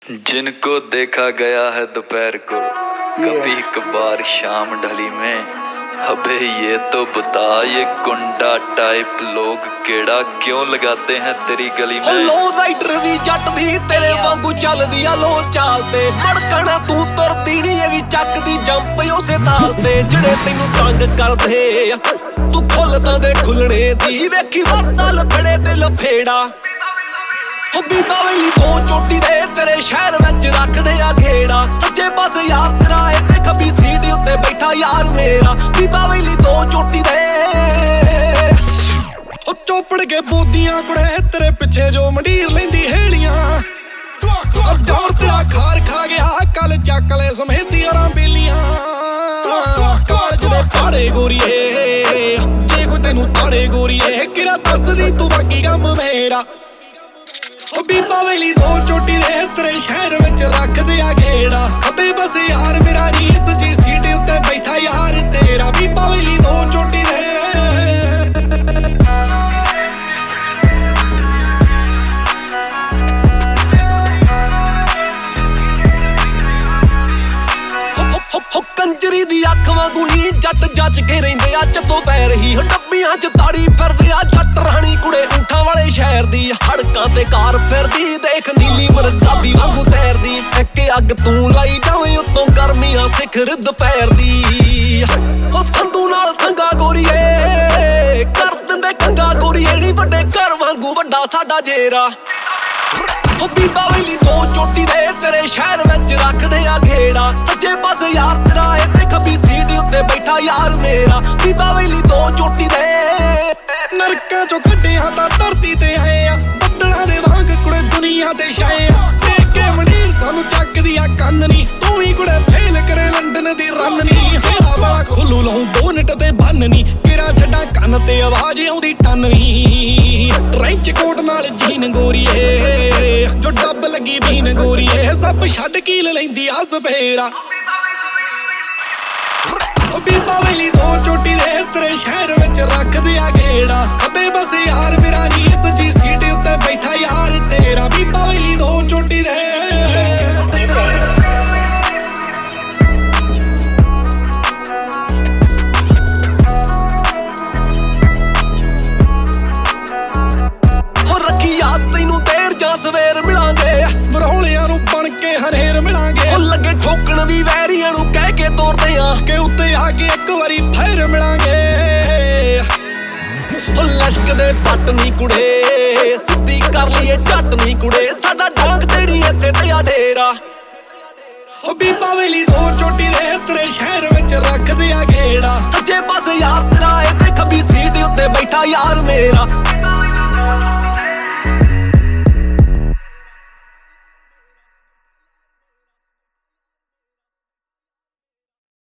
जिनको देखा गया है दोपहर को कभी कभार शाम ढली में। अबे ये तो बता, ये गुंडा टाइप लोग केड़ा क्यों लगाते हैं तेरी गली में। लो राइडर भी जट दी तेरे वांगू चलदी आ लो चालते मड़कना तू तुरदी नी ये भी चकदी जंप उसे तालते ਜਿਹੜੇ ਤੈਨੂੰ ਤੰਗ ਕਰਦੇ तू खुलदा दे खुलने दी वेखी वरतल फड़े ते लफेड़ा बीबा वेली दो चोटी दे तेरे शहर विच रखदे आ घेड़ा सच्चे पास यार तेरा ते खब्बी सीट उत्ते बैठा यार मेरा बीबा वेली दो चोटी दे ओ चोपड़ के बोदियां कुड़े तेरे पिछे जो मंडीर लेंदी हेलियां अब दौर तेरा खार खा गया कल चक ले समेती यारां बेलियां कालज दे पाड़े गोरीए जे कोई तेनू ताड़े गोरीए किरा दसदी तू बाकी कम मेरा बीबा वेली दो चोटी दे तेरे शहर विच रखदे आ घेड़ा खब्बे बस यार मेरा नी सच्ची सीट उत्ते बैठा यार तेरा बीबा वेली दो चोटी दे कंजरी दी अख वांगू नी जट जच के रहिंदे आ चतो पै रही डब्बियां च ताड़ी फिरदे आ जट राणी कुड़े ऊंठां वाले शहर दी सड़कां ते कार फिरदी देख नीली मरजाबी वांगू तैरदी इक अग तू लाई जावे उत्तों गर्मियां सिखर दुपहर दी ओ संधू नाल संगा गोरीए कर दिंदे कंगा गोरीए नी वड्डे घर वांगू वड्डा साडा जेरा ओ बीबा वेली दो चोटी दे तेरे शहर विच रखदे आ घेड़ा सच्चे पास यार तेरा ते खब्बी सीट उत्ते बैठा यार मेरा बीबा वेली दो चोटी दे नरकां चों कड्डियां तां धरती ते आए आ बद्दलां दे वांग कुड़े दुनिया ते छाए आ देख के मंडीर सानू चकदी आ कंन नी तू ही कुड़े फेल करे लंडन दी रन नी हेड़ा वाला खुल्लू लाऊं 2 मिनट ते बन नी किरा छड्डा कंन ते आवाज आउंदी टन नी ट्रेंच कोट नाल जीन गोरीए जो डब लगी बीन गोरीए सब छड्ड कील लैंदी आ सफेरा बीबा वेली दो चोटी दे तेरे शहर विच रखदे आ घेड़ा खब्बे बस यार मेरा नी सच्ची सीट उत्ते बैठा यार तेरा बीबा वेली दो चोटी दे सवेर मिलांगे बरौलियां नू बन के हनेर मिलांगे लगे ठोकण भी वैरियां नू कह के तोड़दे आ के उत्ते आके एक वारी फिर मिलांगे लश्क दे पट नी कुड़े सिद्धी कर लईए झट नी कुड़े साडा डांग तेड़ी इसे ते आ डेरा बीबा वेली दो चोटी दे तेरे शहर विच रखदे आ घेड़ा सच्चे पास यार तेरा ते खब्बी सीट उत्ते बैठा यार मेरा